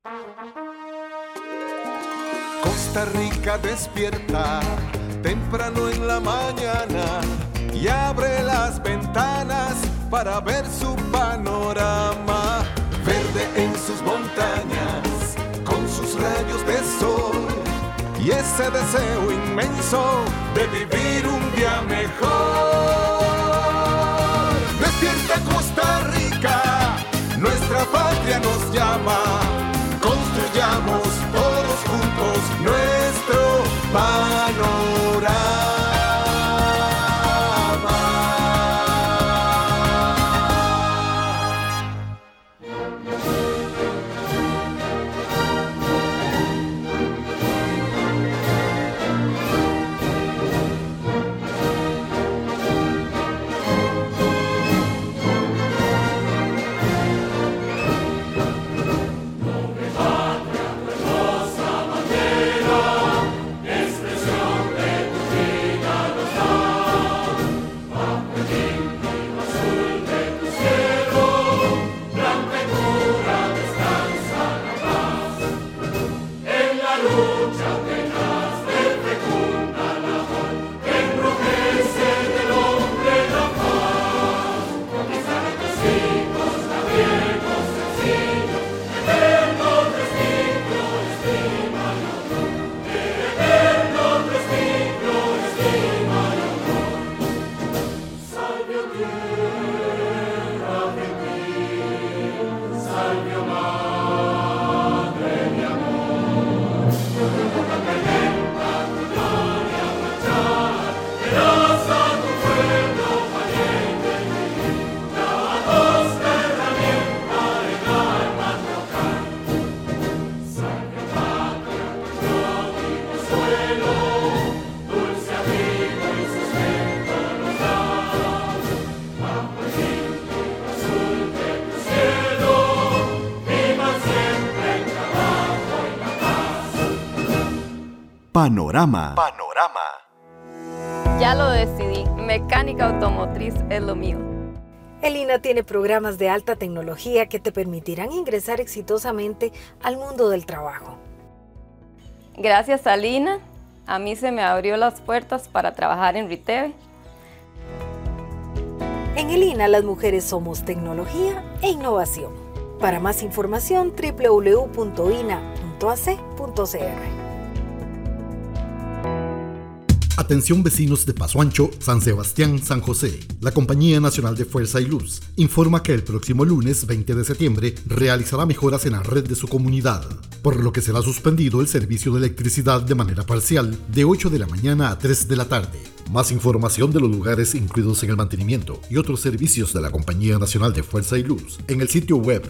Costa Rica despierta temprano en la mañana y abre las ventanas para ver su panorama. Verde en sus montañas, con sus rayos de sol y ese deseo inmenso de vivir un día mejor. Despierta Costa Rica, nuestra patria nos llama. Construyamos todos juntos nuestro panorama. Panorama. Ya lo decidí, mecánica automotriz es lo mío. El INA tiene programas de alta tecnología que te permitirán ingresar exitosamente al mundo del trabajo. Gracias a Lina, a mí se me abrió las puertas para trabajar en Riteve. En el INA las mujeres somos tecnología e innovación. Para más información www.ina.ac.cr. Atención vecinos de Paso Ancho, San Sebastián, San José. La Compañía Nacional de Fuerza y Luz informa que el próximo lunes 20 de septiembre realizará mejoras en la red de su comunidad, por lo que será suspendido el servicio de electricidad de manera parcial de 8 de la mañana a 3 de la tarde. Más información de los lugares incluidos en el mantenimiento y otros servicios de la Compañía Nacional de Fuerza y Luz en el sitio web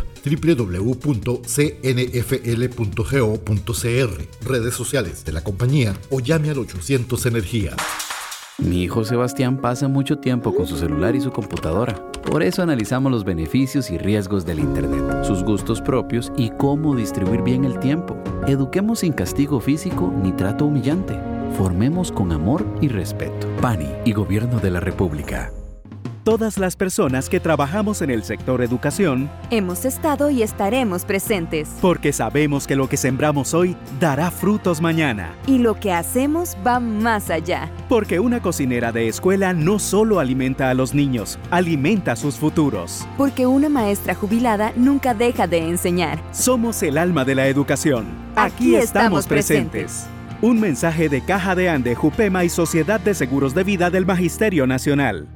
www.cnfl.go.cr, redes sociales de la compañía o llame al 800 Energía. Mi hijo Sebastián pasa mucho tiempo con su celular y su computadora. Por eso analizamos los beneficios y riesgos del Internet, sus gustos propios y cómo distribuir bien el tiempo. Eduquemos sin castigo físico ni trato humillante. Formemos con amor y respeto. PANI y Gobierno de la República. Todas las personas que trabajamos en el sector educación hemos estado y estaremos presentes. Porque sabemos que lo que sembramos hoy dará frutos mañana. Y lo que hacemos va más allá. Porque una cocinera de escuela no solo alimenta a los niños, alimenta sus futuros. Porque una maestra jubilada nunca deja de enseñar. Somos el alma de la educación. Aquí estamos presentes. Un mensaje de Caja de Ande, Jupema y Sociedad de Seguros de Vida del Magisterio Nacional.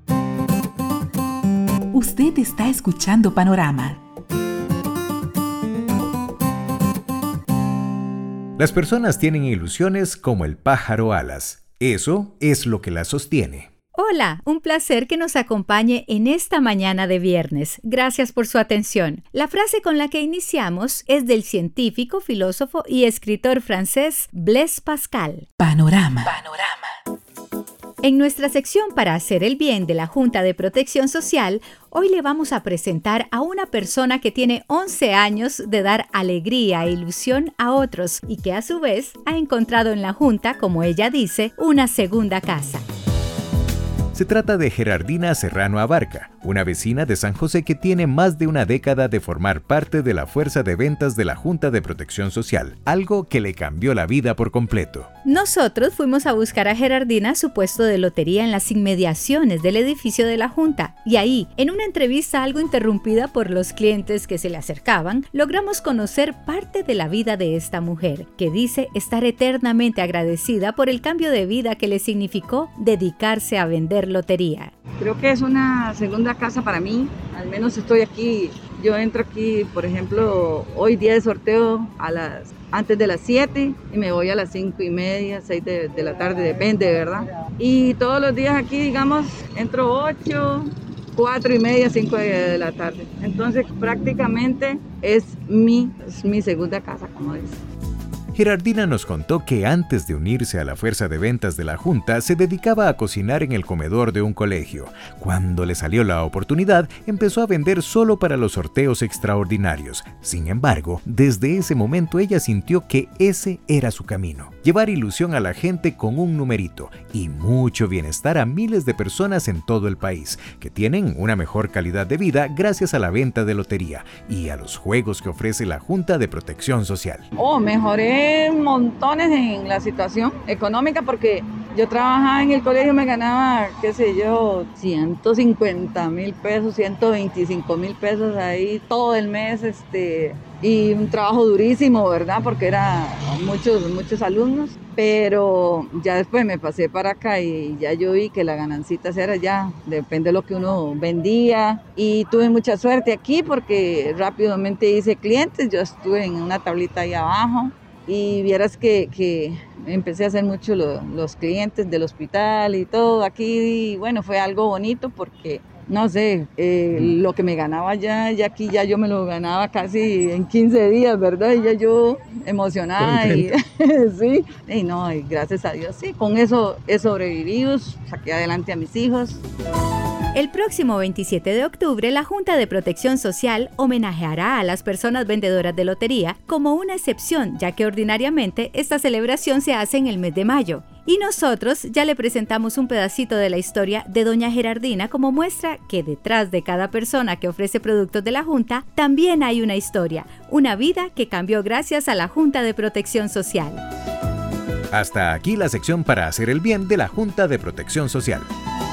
Usted está escuchando Panorama. Las personas tienen ilusiones como el pájaro alas. Eso es lo que las sostiene. Hola, un placer que nos acompañe en esta mañana de viernes. Gracias por su atención. La frase con la que iniciamos es del científico, filósofo y escritor francés Blaise Pascal. Panorama. En nuestra sección para hacer el bien de la Junta de Protección Social, hoy le vamos a presentar a una persona que tiene 11 años de dar alegría e ilusión a otros y que a su vez ha encontrado en la Junta, como ella dice, una segunda casa. Se trata de Gerardina Serrano Abarca, una vecina de San José que tiene más de una década de formar parte de la fuerza de ventas de la Junta de Protección Social, algo que le cambió la vida por completo. Nosotros fuimos a buscar a Gerardina su puesto de lotería en las inmediaciones del edificio de la Junta y ahí, en una entrevista algo interrumpida por los clientes que se le acercaban, logramos conocer parte de la vida de esta mujer, que dice estar eternamente agradecida por el cambio de vida que le significó dedicarse a vender lotería. Creo que es una segunda casa para mí, al menos estoy aquí, yo entro aquí, por ejemplo, hoy día de sorteo antes de las 7 y me voy a las 5:30, 6 de la tarde, depende, ¿verdad? Y todos los días aquí, digamos, entro 8, 4:30, 5 de la tarde. Entonces prácticamente es mi segunda casa, como dice. Gerardina nos contó que antes de unirse a la fuerza de ventas de la Junta se dedicaba a cocinar en el comedor de un colegio. Cuando le salió la oportunidad, empezó a vender solo para los sorteos extraordinarios. Sin embargo, desde ese momento ella sintió que ese era su camino: llevar ilusión a la gente con un numerito y mucho bienestar a miles de personas en todo el país, que tienen una mejor calidad de vida gracias a la venta de lotería y a los juegos que ofrece la Junta de Protección Social. Mejoré montones en la situación económica porque yo trabajaba en el colegio, me ganaba, qué sé yo, 150,000 pesos, 125,000 pesos ahí todo el mes, y un trabajo durísimo, ¿verdad? Porque eran muchos alumnos, pero ya después me pasé para acá y ya yo vi que la ganancita era ya, depende de lo que uno vendía, y tuve mucha suerte aquí porque rápidamente hice clientes. Yo estuve en una tablita ahí abajo y vieras que empecé a hacer mucho los clientes del hospital y todo aquí, y bueno, fue algo bonito porque no sé, lo que me ganaba ya aquí ya yo me lo ganaba casi en 15 días, ¿verdad? Y ya yo emocionada y sí, y no, y gracias a Dios, sí, con eso he sobrevivido, saqué adelante a mis hijos. El próximo 27 de octubre, la Junta de Protección Social homenajeará a las personas vendedoras de lotería como una excepción, ya que ordinariamente esta celebración se hace en el mes de mayo. Y nosotros ya le presentamos un pedacito de la historia de doña Gerardina como muestra que detrás de cada persona que ofrece productos de la Junta también hay una historia, una vida que cambió gracias a la Junta de Protección Social. Hasta aquí la sección para hacer el bien de la Junta de Protección Social.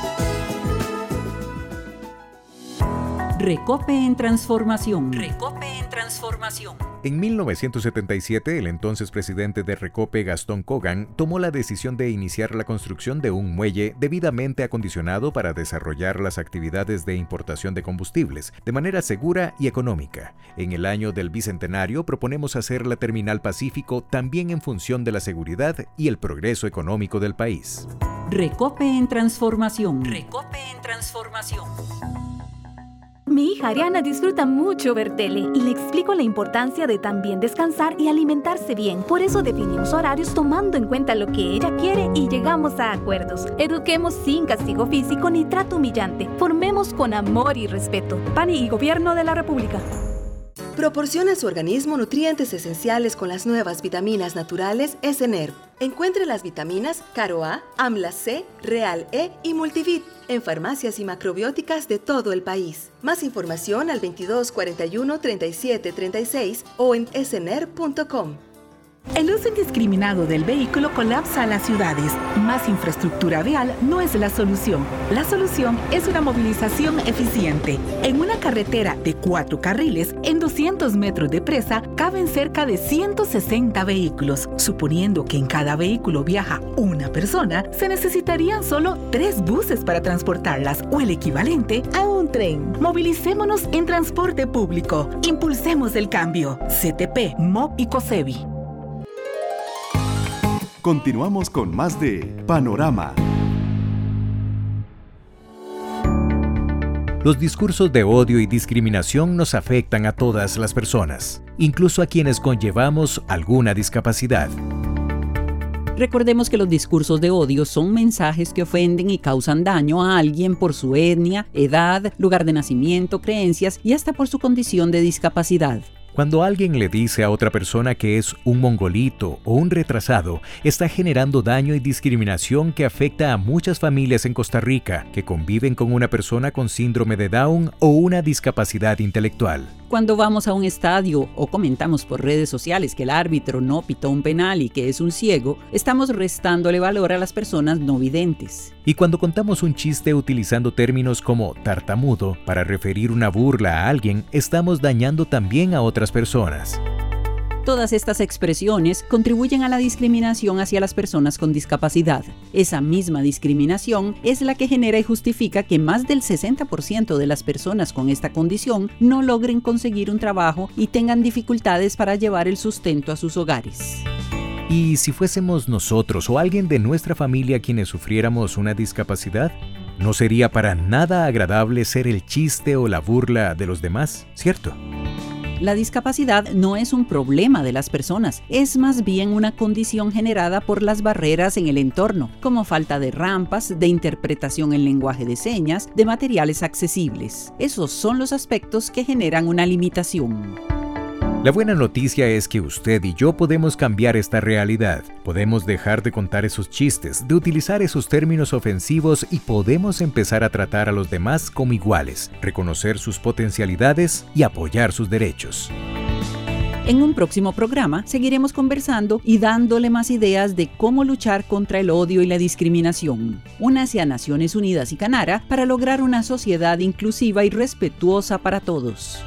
Recope en transformación. Recope en transformación. En 1977, el entonces presidente de Recope, Gastón Kogan, tomó la decisión de iniciar la construcción de un muelle debidamente acondicionado para desarrollar las actividades de importación de combustibles de manera segura y económica. En el año del bicentenario proponemos hacer la Terminal Pacífico también en función de la seguridad y el progreso económico del país. Recope en transformación. Recope en transformación. Mi hija Ariana disfruta mucho ver tele y le explico la importancia de también descansar y alimentarse bien. Por eso definimos horarios tomando en cuenta lo que ella quiere y llegamos a acuerdos. Eduquemos sin castigo físico ni trato humillante. Formemos con amor y respeto. PANI y Gobierno de la República. Proporciona a su organismo nutrientes esenciales con las nuevas vitaminas naturales SNERV. Encuentre las vitaminas Caro A, Amla C, Real E y Multivit en farmacias y macrobióticas de todo el país. Más información al 22 41 37 36 o en snerv.com. El uso indiscriminado del vehículo colapsa a las ciudades. Más infraestructura vial no es la solución. La solución es una movilización eficiente. En una carretera de 4 carriles, en 200 metros de presa, caben cerca de 160 vehículos. Suponiendo que en cada vehículo viaja una persona, se necesitarían solo 3 buses para transportarlas, o el equivalente a un tren. Movilicémonos en transporte público. Impulsemos el cambio. CTP, MOB y COSEBI. Continuamos con más de Panorama. Los discursos de odio y discriminación nos afectan a todas las personas, incluso a quienes conllevamos alguna discapacidad. Recordemos que los discursos de odio son mensajes que ofenden y causan daño a alguien por su etnia, edad, lugar de nacimiento, creencias y hasta por su condición de discapacidad. Cuando alguien le dice a otra persona que es un mongolito o un retrasado, está generando daño y discriminación que afecta a muchas familias en Costa Rica que conviven con una persona con síndrome de Down o una discapacidad intelectual. Cuando vamos a un estadio o comentamos por redes sociales que el árbitro no pitó un penal y que es un ciego, estamos restándole valor a las personas no videntes. Y cuando contamos un chiste utilizando términos como tartamudo para referir una burla a alguien, estamos dañando también a otras personas. Todas estas expresiones contribuyen a la discriminación hacia las personas con discapacidad. Esa misma discriminación es la que genera y justifica que más del 60% de las personas con esta condición no logren conseguir un trabajo y tengan dificultades para llevar el sustento a sus hogares. ¿Y si fuésemos nosotros o alguien de nuestra familia quienes sufriéramos una discapacidad? No sería para nada agradable ser el chiste o la burla de los demás, ¿cierto? La discapacidad no es un problema de las personas, es más bien una condición generada por las barreras en el entorno, como falta de rampas, de interpretación en lenguaje de señas, de materiales accesibles. Esos son los aspectos que generan una limitación. La buena noticia es que usted y yo podemos cambiar esta realidad. Podemos dejar de contar esos chistes, de utilizar esos términos ofensivos y podemos empezar a tratar a los demás como iguales, reconocer sus potencialidades y apoyar sus derechos. En un próximo programa seguiremos conversando y dándole más ideas de cómo luchar contra el odio y la discriminación. Únase a Naciones Unidas y Canara para lograr una sociedad inclusiva y respetuosa para todos.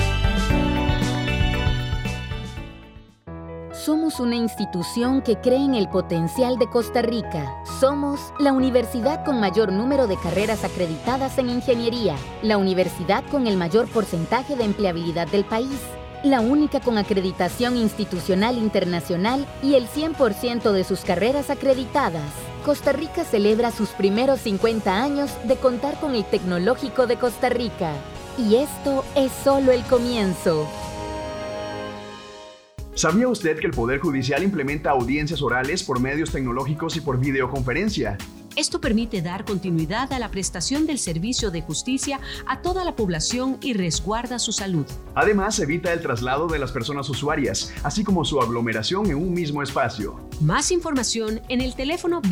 Somos una institución que cree en el potencial de Costa Rica. Somos la universidad con mayor número de carreras acreditadas en ingeniería, la universidad con el mayor porcentaje de empleabilidad del país, la única con acreditación institucional internacional y el 100% de sus carreras acreditadas. Costa Rica celebra sus primeros 50 años de contar con el Tecnológico de Costa Rica. Y esto es solo el comienzo. ¿Sabía usted que el Poder Judicial implementa audiencias orales por medios tecnológicos y por videoconferencia? Esto permite dar continuidad a la prestación del servicio de justicia a toda la población y resguarda su salud. Además, evita el traslado de las personas usuarias, así como su aglomeración en un mismo espacio. Más información en el teléfono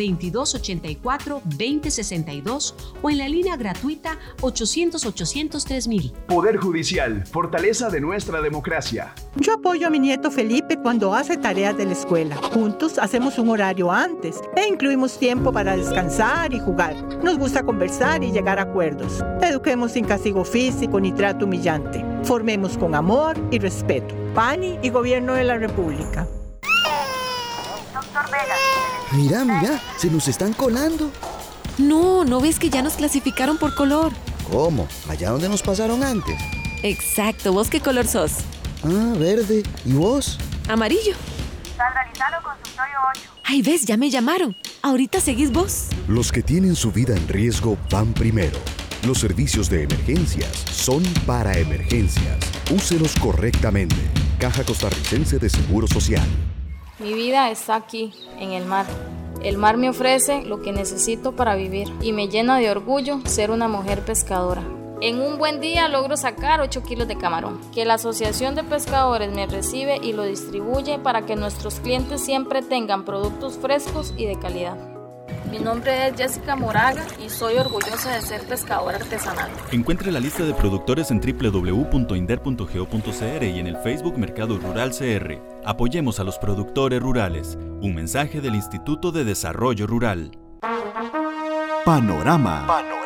2284-2062 o en la línea gratuita 800-800-3000. Poder Judicial, fortaleza de nuestra democracia. Yo apoyo a mi nieto Felipe cuando hace tareas de la escuela. Juntos hacemos un horario antes e incluimos tiempo para descansar y jugar. Nos gusta conversar y llegar a acuerdos. Eduquemos sin castigo físico ni trato humillante. Formemos con amor y respeto. PANI y Gobierno de la República. Doctor Vega. Mira, se nos están colando. ¿No ves que ya nos clasificaron por color? ¿Cómo? ¿Allá donde nos pasaron antes? Exacto, ¿vos qué color sos? Ah, verde. ¿Y vos? Amarillo. Sandra Lizano, consultorio 8. Ay, ves, ya me llamaron. Ahorita seguís vos. Los que tienen su vida en riesgo van primero. Los servicios de emergencias son para emergencias. Úselos correctamente. Caja Costarricense de Seguro Social. Mi vida está aquí, en el mar. El mar me ofrece lo que necesito para vivir y me llena de orgullo ser una mujer pescadora. En un buen día logro sacar 8 kilos de camarón, que la Asociación de Pescadores me recibe y lo distribuye para que nuestros clientes siempre tengan productos frescos y de calidad. Mi nombre es Jessica Moraga y soy orgullosa de ser pescadora artesanal. Encuentre la lista de productores en www.inder.go.cr y en el Facebook Mercado Rural CR. Apoyemos a los productores rurales. Un mensaje del Instituto de Desarrollo Rural. Panorama.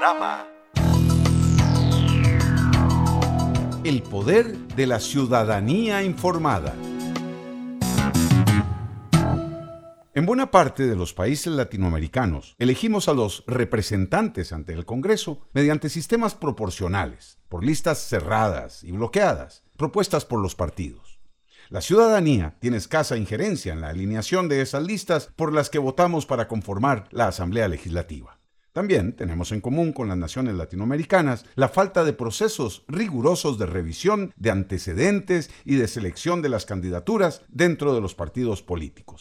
El poder de la ciudadanía informada. En buena parte de los países latinoamericanos, elegimos a los representantes ante el Congreso mediante sistemas proporcionales, por listas cerradas y bloqueadas, propuestas por los partidos. La ciudadanía tiene escasa injerencia en la alineación de esas listas por las que votamos para conformar la Asamblea Legislativa. También tenemos en común con las naciones latinoamericanas la falta de procesos rigurosos de revisión de antecedentes y de selección de las candidaturas dentro de los partidos políticos.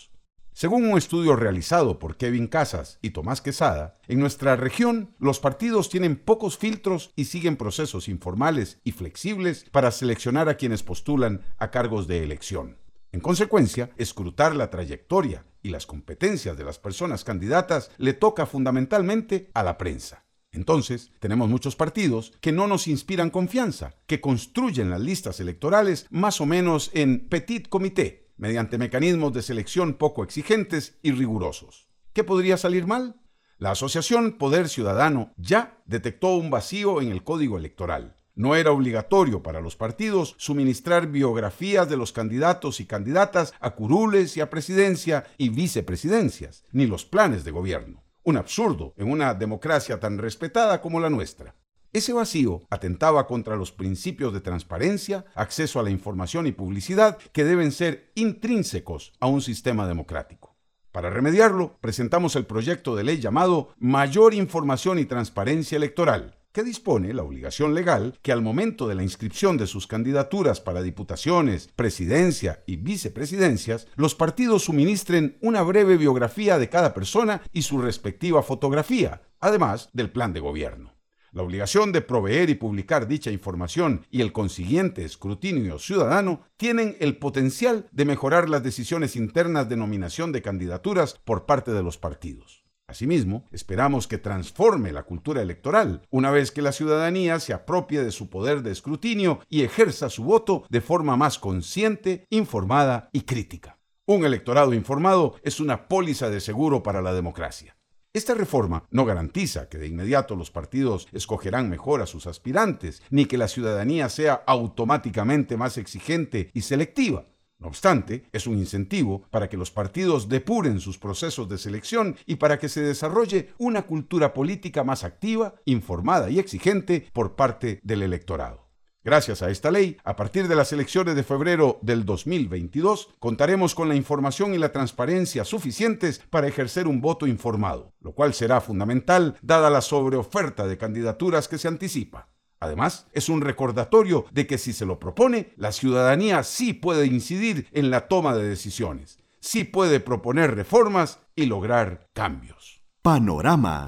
Según un estudio realizado por Kevin Casas y Tomás Quesada, en nuestra región los partidos tienen pocos filtros y siguen procesos informales y flexibles para seleccionar a quienes postulan a cargos de elección. En consecuencia, escrutar la trayectoria y las competencias de las personas candidatas le toca fundamentalmente a la prensa. Entonces, tenemos muchos partidos que no nos inspiran confianza, que construyen las listas electorales más o menos en petit comité, mediante mecanismos de selección poco exigentes y rigurosos. ¿Qué podría salir mal? La Asociación Poder Ciudadano ya detectó un vacío en el Código Electoral. No era obligatorio para los partidos suministrar biografías de los candidatos y candidatas a curules y a presidencia y vicepresidencias, ni los planes de gobierno. Un absurdo en una democracia tan respetada como la nuestra. Ese vacío atentaba contra los principios de transparencia, acceso a la información y publicidad que deben ser intrínsecos a un sistema democrático. Para remediarlo, presentamos el proyecto de ley llamado Mayor Información y Transparencia Electoral, que dispone la obligación legal que al momento de la inscripción de sus candidaturas para diputaciones, presidencia y vicepresidencias, los partidos suministren una breve biografía de cada persona y su respectiva fotografía, además del plan de gobierno. La obligación de proveer y publicar dicha información y el consiguiente escrutinio ciudadano tienen el potencial de mejorar las decisiones internas de nominación de candidaturas por parte de los partidos. Asimismo, esperamos que transforme la cultura electoral, una vez que la ciudadanía se apropie de su poder de escrutinio y ejerza su voto de forma más consciente, informada y crítica. Un electorado informado es una póliza de seguro para la democracia. Esta reforma no garantiza que de inmediato los partidos escogerán mejor a sus aspirantes, ni que la ciudadanía sea automáticamente más exigente y selectiva. No obstante, es un incentivo para que los partidos depuren sus procesos de selección y para que se desarrolle una cultura política más activa, informada y exigente por parte del electorado. Gracias a esta ley, a partir de las elecciones de febrero del 2022, contaremos con la información y la transparencia suficientes para ejercer un voto informado, lo cual será fundamental dada la sobreoferta de candidaturas que se anticipa. Además, es un recordatorio de que si se lo propone, la ciudadanía sí puede incidir en la toma de decisiones, sí puede proponer reformas y lograr cambios. Panorama.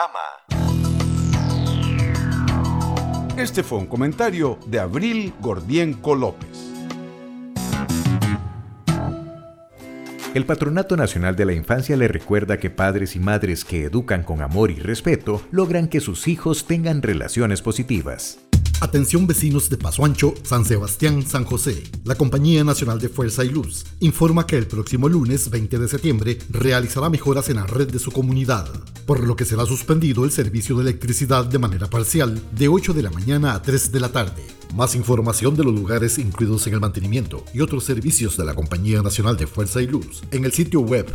Este fue un comentario de Abril Gordienco López. El Patronato Nacional de la Infancia le recuerda que padres y madres que educan con amor y respeto logran que sus hijos tengan relaciones positivas. Atención vecinos de Paso Ancho, San Sebastián, San José. La Compañía Nacional de Fuerza y Luz informa que el próximo lunes 20 de septiembre realizará mejoras en la red de su comunidad, por lo que será suspendido el servicio de electricidad de manera parcial de 8 de la mañana a 3 de la tarde. Más información de los lugares incluidos en el mantenimiento y otros servicios de la Compañía Nacional de Fuerza y Luz en el sitio web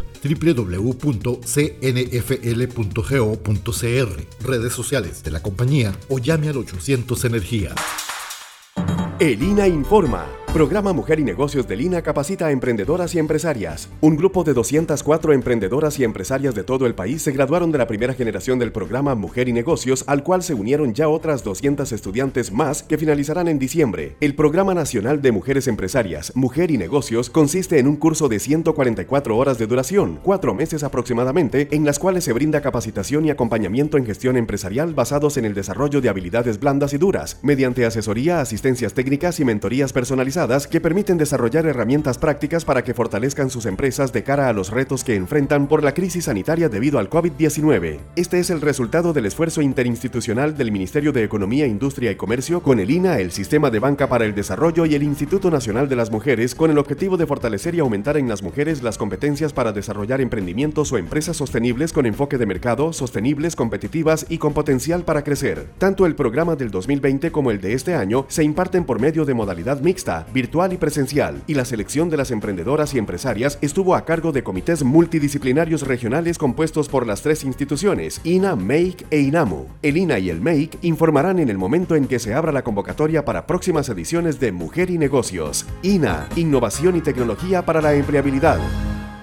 www.cnfl.go.cr, redes sociales de la compañía o llame al 800 Energía. El INA informa. Programa Mujer y Negocios del INA capacita a emprendedoras y empresarias. Un grupo de 204 emprendedoras y empresarias de todo el país se graduaron de la primera generación del programa Mujer y Negocios, al cual se unieron ya otras 200 estudiantes más que finalizarán en diciembre. El Programa Nacional de Mujeres Empresarias, Mujer y Negocios, consiste en un curso de 144 horas de duración, 4 meses aproximadamente, en las cuales se brinda capacitación y acompañamiento en gestión empresarial basados en el desarrollo de habilidades blandas y duras, mediante asesoría, asistencias técnicas y mentorías personalizadas que permiten desarrollar herramientas prácticas para que fortalezcan sus empresas de cara a los retos que enfrentan por la crisis sanitaria debido al COVID-19. Este es el resultado del esfuerzo interinstitucional del Ministerio de Economía, Industria y Comercio con el INA, el Sistema de Banca para el Desarrollo y el Instituto Nacional de las Mujeres, con el objetivo de fortalecer y aumentar en las mujeres las competencias para desarrollar emprendimientos o empresas sostenibles con enfoque de mercado, sostenibles, competitivas y con potencial para crecer. Tanto el programa del 2020 como el de este año se imparten por medio de modalidad mixta, virtual y presencial, y la selección de las emprendedoras y empresarias estuvo a cargo de comités multidisciplinarios regionales compuestos por las 3 instituciones, INA, MEIC e INAMU. El INA y el MEIC informarán en el momento en que se abra la convocatoria para próximas ediciones de Mujer y Negocios. INA, Innovación y Tecnología para la Empleabilidad.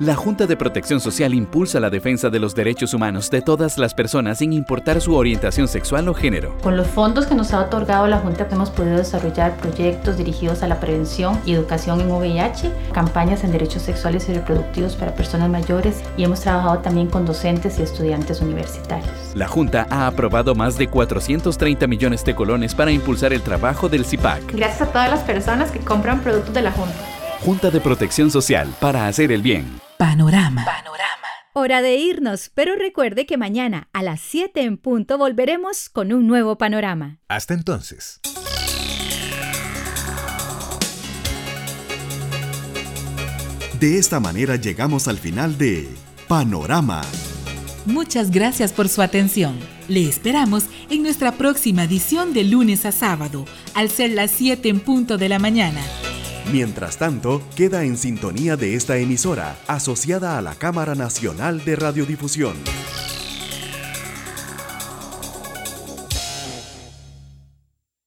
La Junta de Protección Social impulsa la defensa de los derechos humanos de todas las personas sin importar su orientación sexual o género. Con los fondos que nos ha otorgado la Junta hemos podido desarrollar proyectos dirigidos a la prevención y educación en VIH, campañas en derechos sexuales y reproductivos para personas mayores y hemos trabajado también con docentes y estudiantes universitarios. La Junta ha aprobado más de 430 millones de colones para impulsar el trabajo del CIPAC. Gracias a todas las personas que compran productos de la Junta. Junta de Protección Social para hacer el bien. Panorama. Hora de irnos, pero recuerde que mañana a las 7 en punto volveremos con un nuevo panorama. Hasta entonces. De esta manera llegamos al final de Panorama. Muchas gracias por su atención. Le esperamos en nuestra próxima edición de lunes a sábado, al ser las 7 en punto de la mañana. Mientras tanto, queda en sintonía de esta emisora, asociada a la Cámara Nacional de Radiodifusión.